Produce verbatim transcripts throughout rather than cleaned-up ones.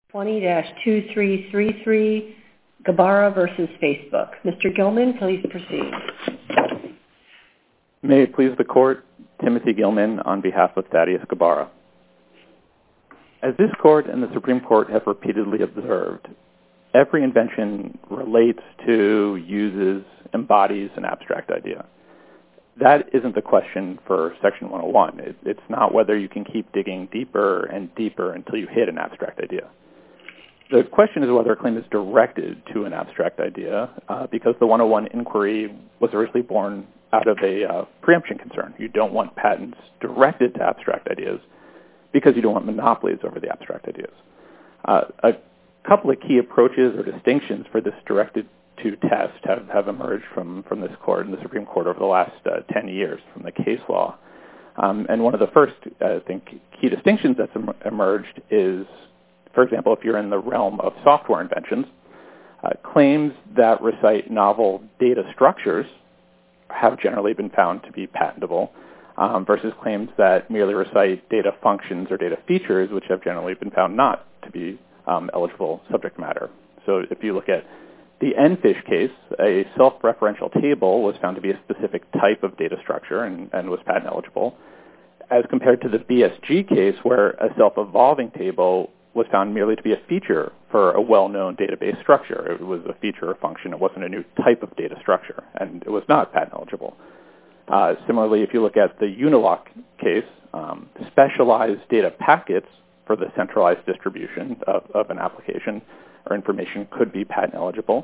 twenty dash two three three three, Gabara versus Facebook. Mister Gilman, please proceed. May it please the Court, Timothy Gilman on behalf of Thaddeus Gabara. As this Court and the Supreme Court have repeatedly observed, every invention relates to, uses, embodies an abstract idea. That isn't the question for Section one oh one. It, it's not whether you can keep digging deeper and deeper until you hit an abstract idea. The question is whether a claim is directed to an abstract idea, uh, because the one oh one inquiry was originally born out of a uh, preemption concern. You don't want patents directed to abstract ideas because you don't want monopolies over the abstract ideas. Uh, a couple of key approaches or distinctions for this directed to test have, have emerged from, from this court and the Supreme Court over the last uh, ten years from the case law. Um, and one of the first, I think, key distinctions that's em- emerged is, for example, if you're in the realm of software inventions, uh, claims that recite novel data structures have generally been found to be patentable, um, versus claims that merely recite data functions or data features, which have generally been found not to be um, eligible subject matter. So if you look at the N F I S H case, a self-referential table was found to be a specific type of data structure and, and was patent eligible, as compared to the B S G case, where a self-evolving table was found merely to be a feature for a well-known database structure. It was a feature or function. It wasn't a new type of data structure, and it was not patent eligible. Uh, similarly, if you look at the Unilock case, um, specialized data packets for the centralized distribution of, of an application or information could be patent eligible.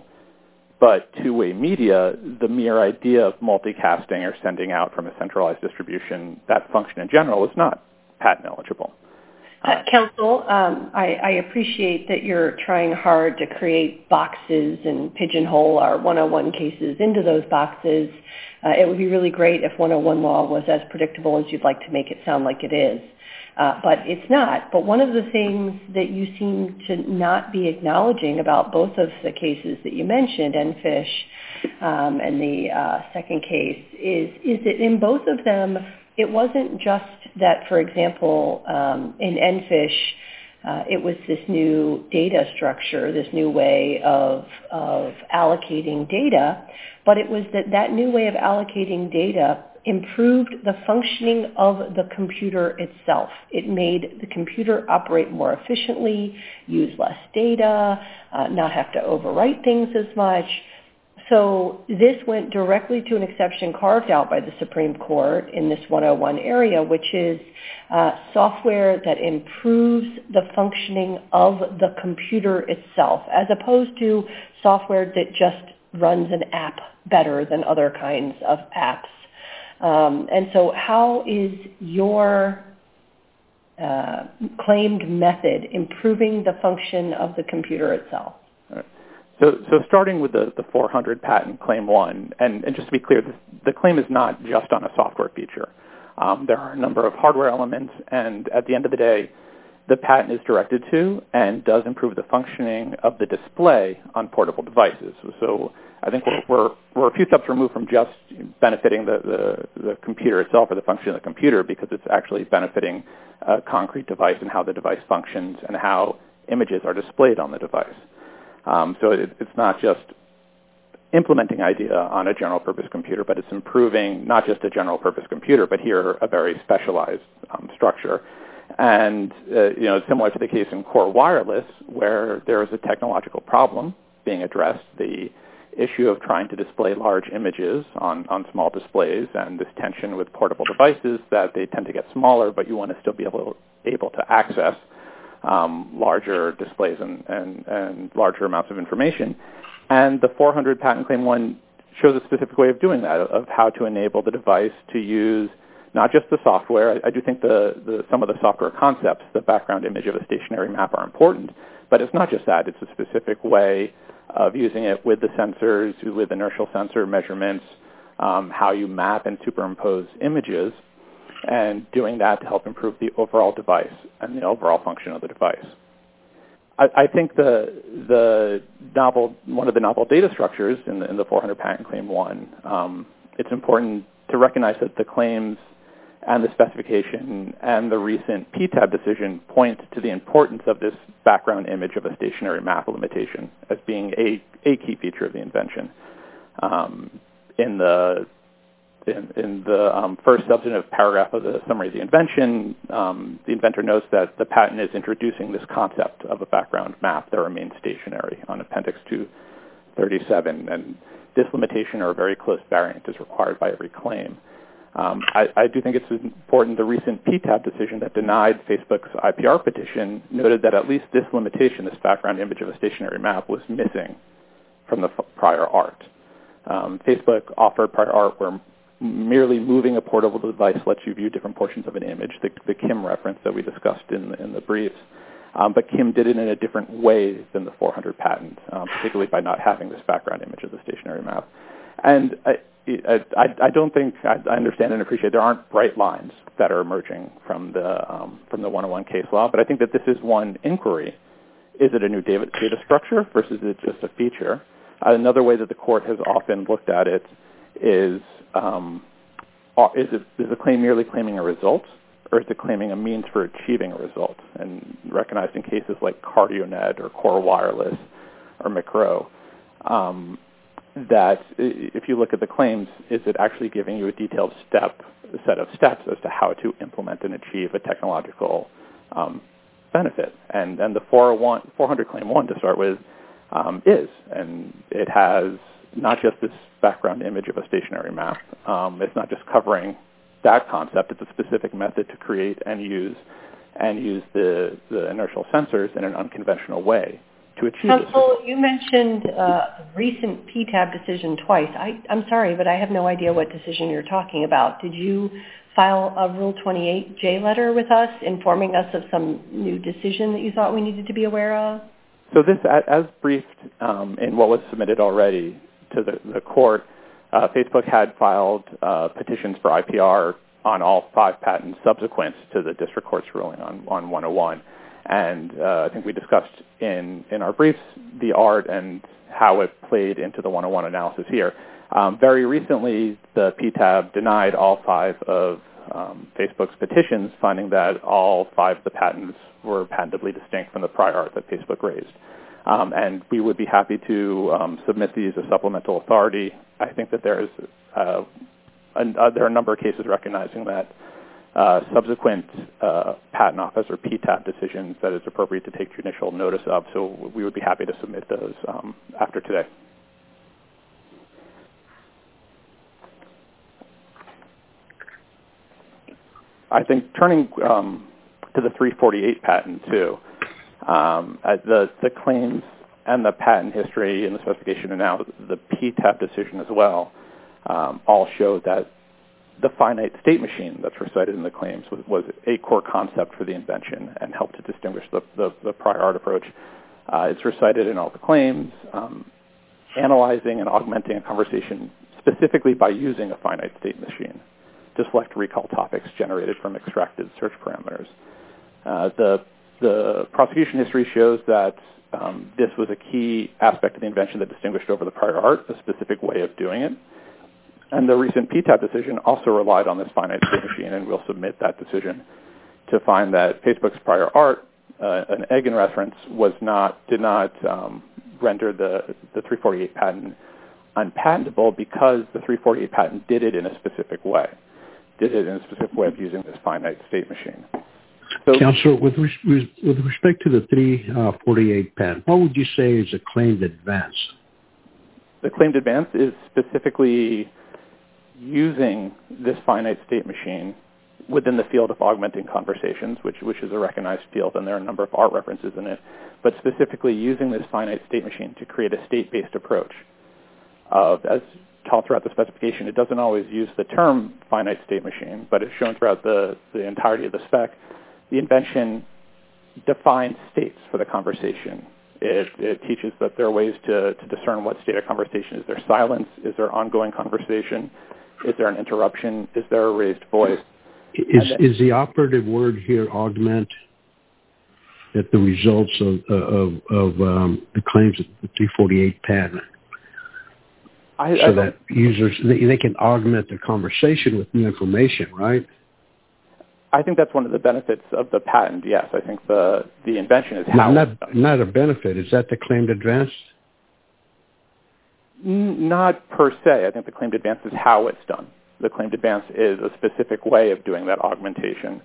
But two-way media, the mere idea of multicasting or sending out from a centralized distribution, that function in general is not patent eligible. Uh, Counsel, um, I, I appreciate that you're trying hard to create boxes and pigeonhole our one oh one cases into those boxes. Uh, it would be really great if one oh one law was as predictable as you'd like to make it sound like it is. Uh, but it's not. But one of the things that you seem to not be acknowledging about both of the cases that you mentioned, N F I S H um, and the uh, second case, is, is that in both of them, it wasn't just that, for example, um, in N F I S H, uh, it was this new data structure, this new way of, of allocating data, but it was that that new way of allocating data improved the functioning of the computer itself. It made the computer operate more efficiently, use less data, uh, not have to overwrite things as much. So this went directly to an exception carved out by the Supreme Court in this one oh one area, which is uh, software that improves the functioning of the computer itself, as opposed to software that just runs an app better than other kinds of apps. Um, and so how is your uh, claimed method improving the function of the computer itself? So, so starting with the, the four hundred patent claim one, and, and just to be clear, the, the claim is not just on a software feature. Um, there are a number of hardware elements, and at the end of the day, the patent is directed to and does improve the functioning of the display on portable devices. So I think we're, we're, we're a few steps removed from just benefiting the, the, the computer itself or the function of the computer, because it's actually benefiting a concrete device and how the device functions and how images are displayed on the device. Um, so it, it's not just implementing idea on a general-purpose computer, but it's improving not just a general-purpose computer, but here a very specialized um, structure. And, uh, you know, similar to the case in Core Wireless, where there is a technological problem being addressed, the issue of trying to display large images on, on small displays and this tension with portable devices that they tend to get smaller, but you want to still be able, able to access um, larger displays and, and, and larger amounts of information. And the four hundred patent claim one shows a specific way of doing that, of how to enable the device to use not just the software. I, I do think the, the, some of the software concepts, the background image of a stationary map, are important, but it's not just that. It's a specific way of using it with the sensors, with inertial sensor measurements, um, how you map and superimpose images, and doing that to help improve the overall device and the overall function of the device. I, I think the the novel one of the novel data structures in the, in the four hundred patent claim one, um, it's important to recognize that the claims and the specification and the recent P TAB decision point to the importance of this background image of a stationary map limitation as being a, a key feature of the invention. Um, in the in, in the um, first substantive paragraph of the summary of the invention, um, the inventor notes that the patent is introducing this concept of a background map that remains stationary on Appendix two thirty-seven, and this limitation or a very close variant is required by every claim. Um, I, I do think it's important the recent P TAB decision that denied Facebook's I P R petition noted that at least this limitation, this background image of a stationary map, was missing from the f- prior art. Um, Facebook offered prior art where merely moving a portable device lets you view different portions of an image, the, the Kim reference that we discussed in, in the briefs. Um, but Kim did it in a different way than the four hundred patent, um, particularly by not having this background image of the stationary map. And I, I, I don't think I, I understand and appreciate there aren't bright lines that are emerging from the um, from the one oh one case law, but I think that this is one inquiry. Is it a new data, data structure versus is it just a feature? Uh, another way that the court has often looked at it is, um, is, it, is the claim merely claiming a result, or is it claiming a means for achieving a result? And recognized in cases like CardioNet or Core Wireless or Macro, um, that if you look at the claims, is it actually giving you a detailed step, a set of steps as to how to implement and achieve a technological um, benefit? And, and the four hundred claim one to start with um, is, and it has not just this background image of a stationary map. Um, it's not just covering that concept. It's a specific method to create and use and use the, the inertial sensors in an unconventional way to achieve Counsel, this. you mentioned uh, recent P TAB decision twice. I, I'm sorry, but I have no idea what decision you're talking about. Did you file a Rule twenty-eight J letter with us informing us of some new decision that you thought we needed to be aware of? So this, as briefed um, in what was submitted already to the, the court, uh, Facebook had filed uh, petitions for I P R on all five patents subsequent to the district court's ruling on, on one oh one. And uh, I think we discussed in, in our briefs the art and how it played into the one oh one analysis here. Um, very recently, the P TAB denied all five of um, Facebook's petitions, finding that all five of the patents were patentably distinct from the prior art that Facebook raised. Um, and we would be happy to um, submit these as supplemental authority. I think that there is uh, a, uh, there are a number of cases recognizing that uh, subsequent uh, patent office or P TAB decisions that it's appropriate to take judicial notice of. So we would be happy to submit those um, after today. I think turning um, to the three forty-eight patent too, um, the the claims and the patent history and the specification, and now the P TAB decision as well, um, all show that the finite state machine that's recited in the claims was, was a core concept for the invention and helped to distinguish the, the, the prior art approach. Uh, it's recited in all the claims, um, analyzing and augmenting a conversation specifically by using a finite state machine to select recall topics generated from extracted search parameters. Uh, the, the prosecution history shows that um, this was a key aspect of the invention that distinguished over the prior art, a specific way of doing it. And the recent P TAB decision also relied on this finite state machine, and we'll submit that decision to find that Facebook's prior art, uh, an Egan reference, was not did not um, render the, the three forty-eight patent unpatentable because the three forty-eight patent did it in a specific way, did it in a specific way of using this finite state machine. So, Counselor, with, res- with respect to the three forty-eight patent, what would you say is a claimed advance? The claimed advance is specifically using this finite state machine within the field of augmenting conversations, which, which is a recognized field, and there are a number of art references in it, but specifically using this finite state machine to create a state-based approach. Uh, as taught throughout the specification, it doesn't always use the term finite state machine, but it's shown throughout the, the entirety of the spec. The invention defines states for the conversation. It, it teaches that there are ways to, to discern what state of conversation. Is there silence? Is there ongoing conversation? Is there an interruption? Is there a raised voice? Is, then, is the operative word here augment that the results of, of, of um, the claims of the three forty-eight patent? I, so I that users, they, they can augment their conversation with new information, right? I think that's one of the benefits of the patent, yes. I think the, the invention is how not, it's done. Not a benefit. Is that the claimed advance? N- not per se. I think the claimed advance is how it's done. The claimed advance is a specific way of doing that augmentation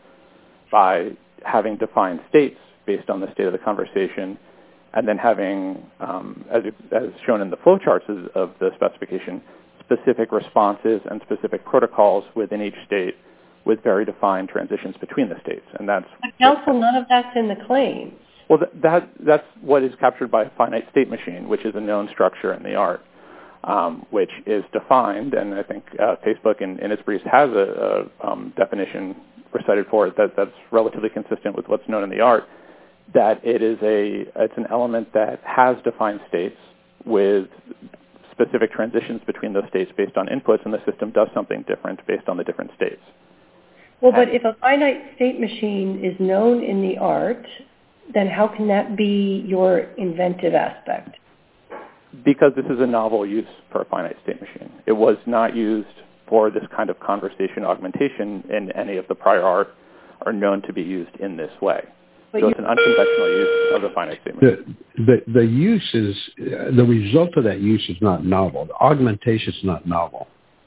by having defined states based on the state of the conversation, and then having, um, as, as shown in the flowcharts of the specification, specific responses and specific protocols within each state with very defined transitions between the states. And that's counsel, none of that's in the claims. Well, that that's what is captured by a finite state machine, which is a known structure in the art, um, which is defined, and I think uh, Facebook in, in its briefs has a, a um, definition recited for it that, that's relatively consistent with what's known in the art, that it is a it's an element that has defined states with specific transitions between those states based on inputs, and the system does something different based on the different states. Well, but if a finite state machine is known in the art, then how can that be your inventive aspect? Because this is a novel use for a finite state machine. It was not used for this kind of conversation augmentation in any of the prior art or known to be used in this way. But so it's an unconventional use of the finite state machine. The, the, the use is, uh, the result of that use is not novel. The augmentation is not novel.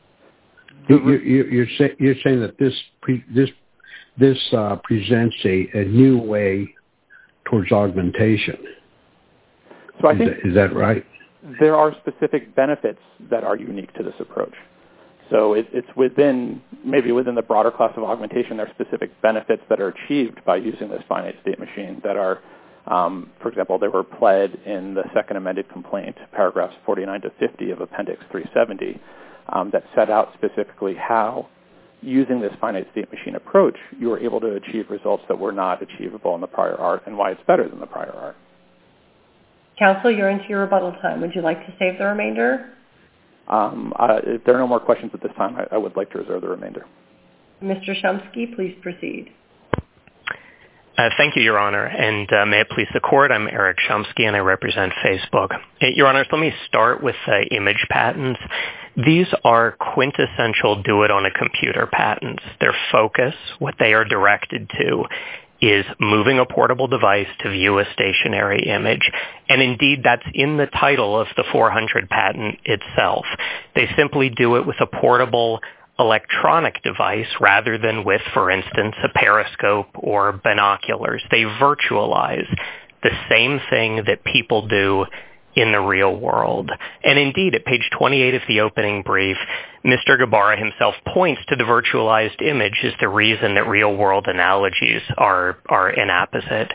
You, you, you're, say, you're saying that this pre, this this uh, presents a, a new way towards augmentation. So I is think that, is that right? There are specific benefits that are unique to this approach. So it, it's within maybe within the broader class of augmentation, there are specific benefits that are achieved by using this finite state machine that are, um, for example, they were pled in the second amended complaint, paragraphs forty-nine to fifty of Appendix three seventy. Um, that set out specifically how, using this finite state machine approach, you were able to achieve results that were not achievable in the prior art, and why it's better than the prior art. Counsel, you're into your rebuttal time. Would you like to save the remainder? Um, uh, if there are no more questions at this time, I, I would like to reserve the remainder. Mister Shumsky, please proceed. Uh, thank you, Your Honor, and uh, may it please the Court, I'm Eric Shumsky, and I represent Facebook. Uh, Your Honors, let me start with uh, image patents. These are quintessential do-it-on-a-computer patents. Their focus, what they are directed to, is moving a portable device to view a stationary image. And indeed, that's in the title of the four hundred patent itself. They simply do it with a portable electronic device rather than with, for instance, a periscope or binoculars. They virtualize the same thing that people do in the real world. And indeed, at page twenty-eight of the opening brief, Mister Gabara himself points to the virtualized image as the reason that real-world analogies are, are inapposite.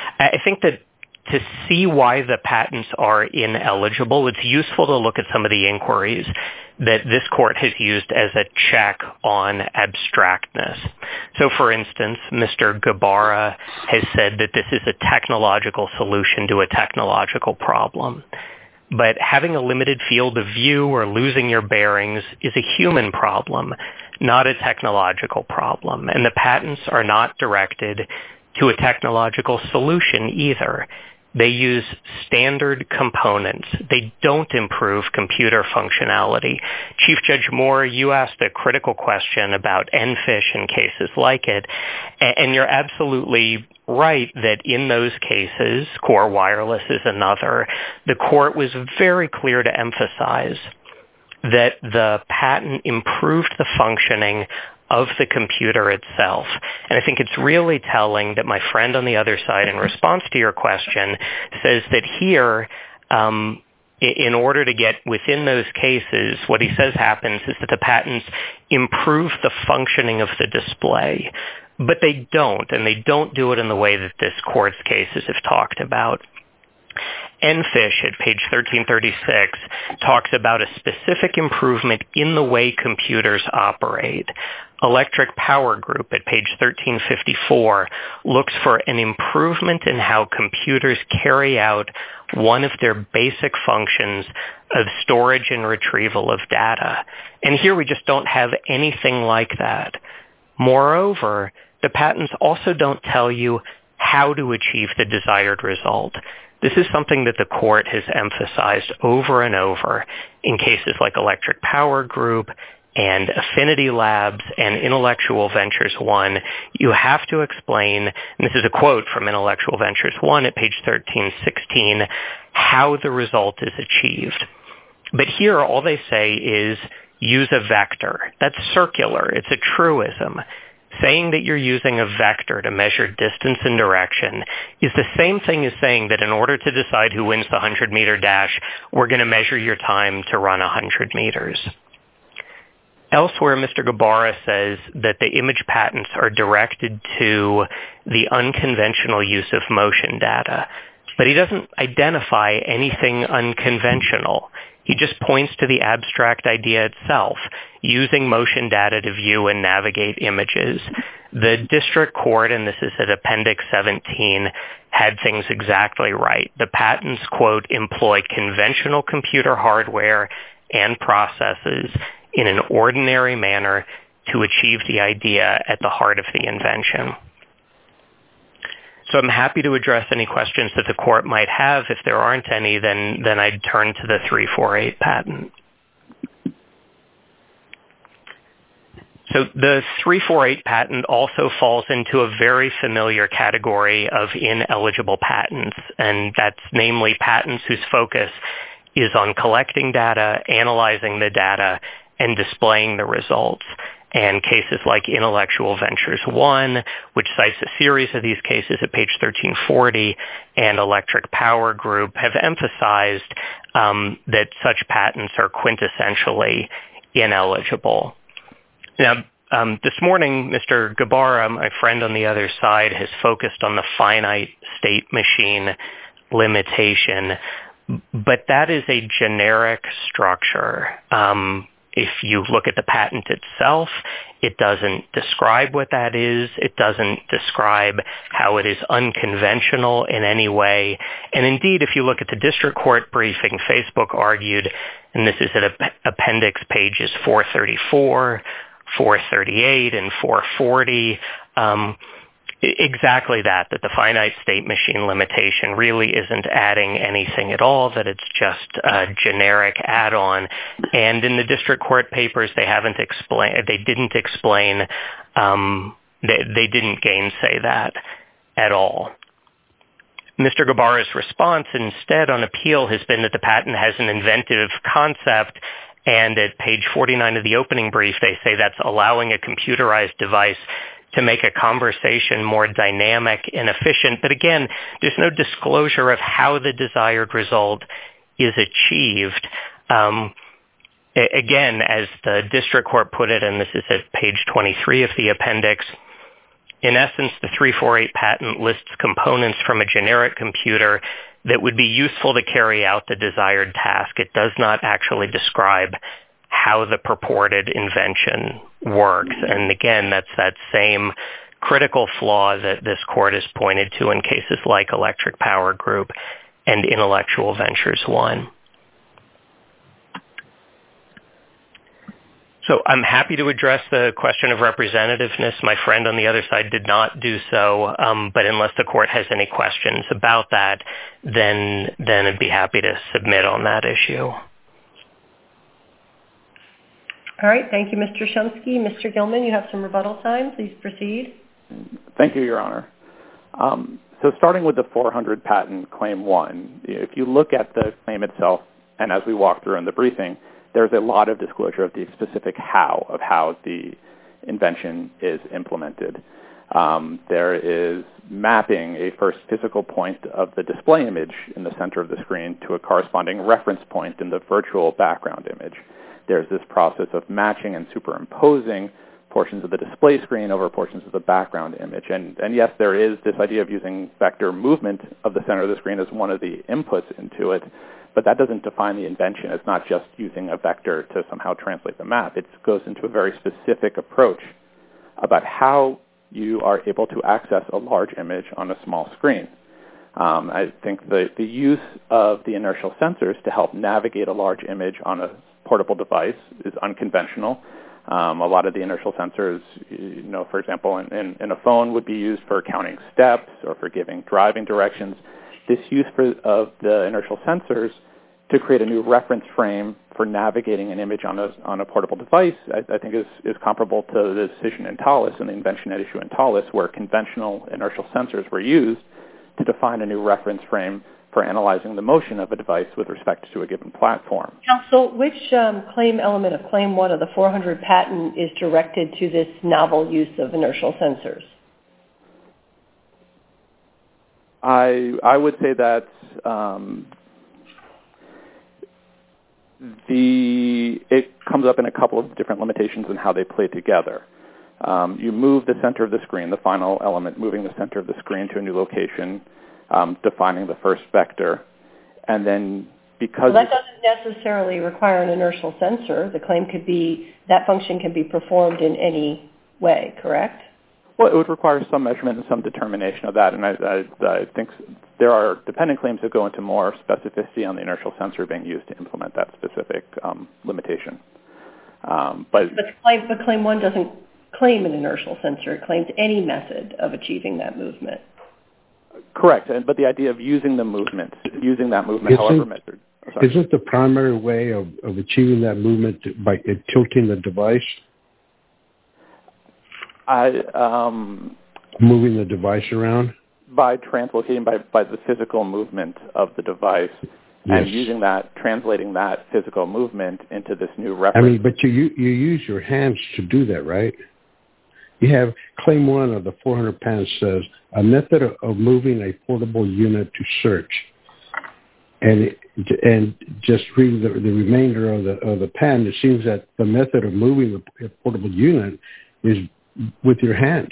I think that to see why the patents are ineligible, it's useful to look at some of the inquiries that this court has used as a check on abstractness. So, for instance, Mister Gabara has said that this is a technological solution to a technological problem. But having a limited field of view or losing your bearings is a human problem, not a technological problem. And the patents are not directed to a technological solution either. They use standard components. They don't improve computer functionality. Chief Judge Moore, you asked a critical question about N fish and cases like it, and you're absolutely right that in those cases, Core Wireless is another, the court was very clear to emphasize that the patent improved the functioning of the computer itself. And I think it's really telling that my friend on the other side, in response to your question, says that here, um, in order to get within those cases, what he says happens is that the patents improve the functioning of the display. But they don't, and they don't do it in the way that this court's cases have talked about. N fish at page thirteen thirty-six talks about a specific improvement in the way computers operate. Electric Power Group at page thirteen fifty-four looks for an improvement in how computers carry out one of their basic functions of storage and retrieval of data. And here we just don't have anything like that. Moreover, the patents also don't tell you how to achieve the desired result. This is something that the court has emphasized over and over in cases like Electric Power Group and Affinity Labs and Intellectual Ventures one, you have to explain, and this is a quote from Intellectual Ventures one at page thirteen sixteen, how the result is achieved. But here all they say is use a vector. That's circular. It's a truism. Saying that you're using a vector to measure distance and direction is the same thing as saying that in order to decide who wins the hundred-meter dash, we're going to measure your time to run one hundred meters. Elsewhere, Mister Gabarra says that the image patents are directed to the unconventional use of motion data, but he doesn't identify anything unconventional. He just points to the abstract idea itself, using motion data to view and navigate images. The district court, and this is at Appendix seventeen, had things exactly right. The patents, quote, employ conventional computer hardware and processes in an ordinary manner to achieve the idea at the heart of the invention. So I'm happy to address any questions that the court might have. If there aren't any, then, then I'd turn to the three forty-eight patent. So the three forty-eight patent also falls into a very familiar category of ineligible patents, and that's namely patents whose focus is on collecting data, analyzing the data, and displaying the results. And cases like Intellectual Ventures one, which cites a series of these cases at page thirteen forty, and Electric Power Group have emphasized um, that such patents are quintessentially ineligible. Now, um, this morning, Mister Gabarra, my friend on the other side, has focused on the finite state machine limitation, but that is a generic structure. Um, If you look at the patent itself, it doesn't describe what that is. It doesn't describe how it is unconventional in any way. And indeed, if you look at the district court briefing, Facebook argued, and this is at appendix pages four thirty-four, four thirty-eight, and four forty, um, exactly that, that the finite state machine limitation really isn't adding anything at all, that it's just a generic add-on. And in the district court papers, they haven't explained, they didn't explain, um, they, they didn't gainsay that at all. Mister Gabarra's response instead on appeal has been that the patent has an inventive concept, and at page forty-nine of the opening brief, they say that's allowing a computerized device to make a conversation more dynamic and efficient. But again, there's no disclosure of how the desired result is achieved. Um, again, as the district court put it, and this is at page twenty-three of the appendix, in essence, the three forty-eight patent lists components from a generic computer that would be useful to carry out the desired task. It does not actually describe how the purported invention works. And again, that's that same critical flaw that this court has pointed to in cases like Electric Power Group and Intellectual Ventures one. So I'm happy to address the question of representativeness. My friend on the other side did not do so, um, but unless the court has any questions about that, then, then I'd be happy to submit on that issue. All right. Thank you, Mister Chomsky. Mister Gilman, you have some rebuttal time. Please proceed. Thank you, Your Honor. Um, so starting with the four hundred patent claim one, if you look at the claim itself, and as we walk through in the briefing, there's a lot of disclosure of the specific how of how the invention is implemented. Um, there is mapping a first physical point of the display image in the center of the screen to a corresponding reference point in the virtual background image. There's this process of matching and superimposing portions of the display screen over portions of the background image. And, and yes, there is this idea of using vector movement of the center of the screen as one of the inputs into it, but that doesn't define the invention. It's not just using a vector to somehow translate the map. It goes into a very specific approach about how you are able to access a large image on a small screen. Um, I think the, the use of the inertial sensors to help navigate a large image on a portable device is unconventional. Um, a lot of the inertial sensors, you know, for example, in, in, in a phone would be used for counting steps or for giving driving directions. This use for, of the inertial sensors to create a new reference frame for navigating an image on a, on a portable device, I, I think is, is comparable to the decision in Thales and the invention at issue in Thales, where conventional inertial sensors were used to define a new reference frame for analyzing the motion of a device with respect to a given platform. Counsel, which um, claim element of Claim one of the four hundred patent is directed to this novel use of inertial sensors? I I would say that um, the it comes up in a couple of different limitations in how they play together. Um, you move the center of the screen, the final element, moving the center of the screen to a new location, um, defining the first vector, and then because well, that doesn't necessarily require an inertial sensor. The claim could be that function can be performed in any way, correct? Well, it would require some measurement and some determination of that, and I, I, I think there are dependent claims that go into more specificity on the inertial sensor being used to implement that specific um, limitation. Um, but, but, claim, but Claim one doesn't claim an inertial sensor. It claims any method of achieving that movement. Correct, but the idea of using the movement, using that movement, isn't, however measured. Oh, isn't the primary way of, of achieving that movement by uh, tilting the device? I, um, Moving the device around? By translocating, by, by the physical movement of the device, yes. And using that, translating that physical movement into this new reference. I mean, but you, you, you use your hands to do that, right? You have Claim one of the four hundred patent says, a method of, of moving a portable unit to search. And it, and just reading the, the remainder of the, of the patent, it seems that the method of moving the portable unit is with your hands.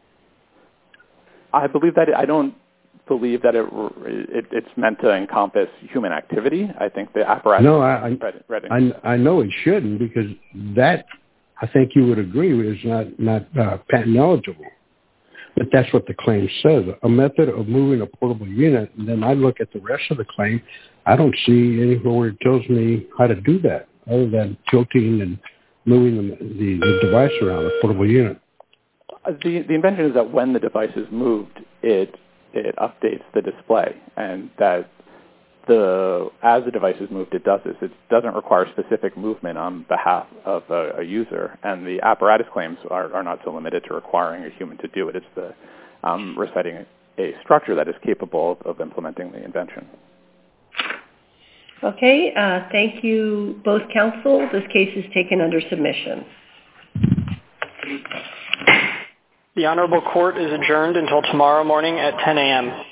I believe that it, I don't believe that it, it it's meant to encompass human activity. I think the apparatus. No, I read, read I, I know it shouldn't, because that I think you would agree is not not uh, patent eligible. But that's what the claim says: a method of moving a portable unit. And then I look at the rest of the claim. I don't see anywhere where it tells me how to do that, other than tilting and moving the, the, the device around the portable unit. The, the invention is that when the device is moved, it it updates the display, and that the as the device is moved, it does this. It doesn't require specific movement on behalf of a, a user, and the apparatus claims are, are not so limited to requiring a human to do it. It's the um, reciting a, a structure that is capable of, of implementing the invention. Okay, uh, thank you both counsel. This case is taken under submission. The Honorable Court is adjourned until tomorrow morning at ten a.m.